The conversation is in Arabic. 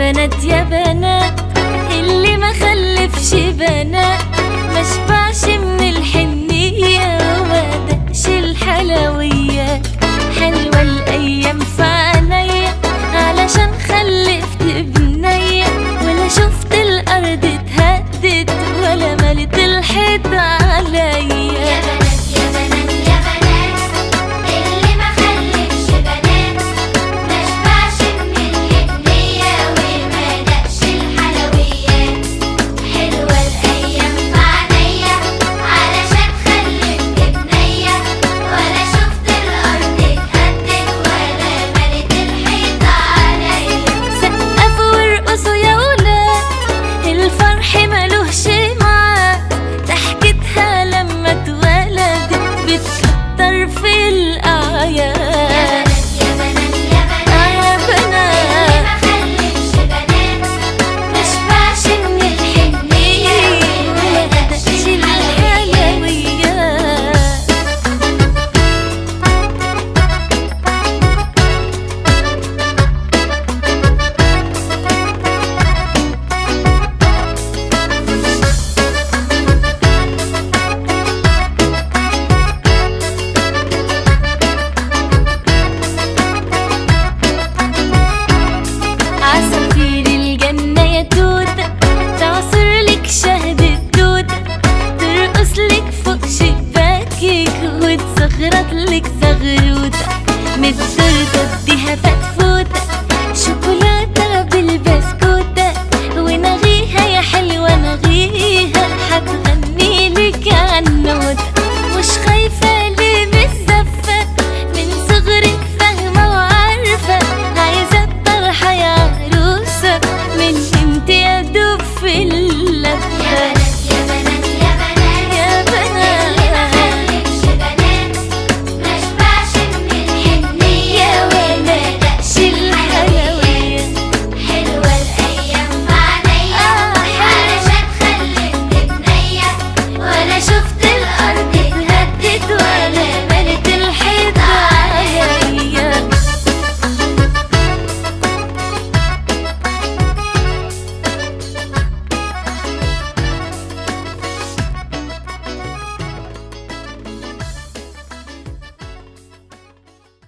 بنات يا بنات اللي ما خلفش بنات ما شبعش من الحنية وما دقش الحلويات. حلوة الأيام في عينيا علشان خلفت بنية، ولا شفت الأرض اتهدت ولا ملت الحيط عليا. عصافير الجنة يا توتة تعصر لك شهد التوتة، ترقص لك فوق شباكك وتزغرط لك زغروتة.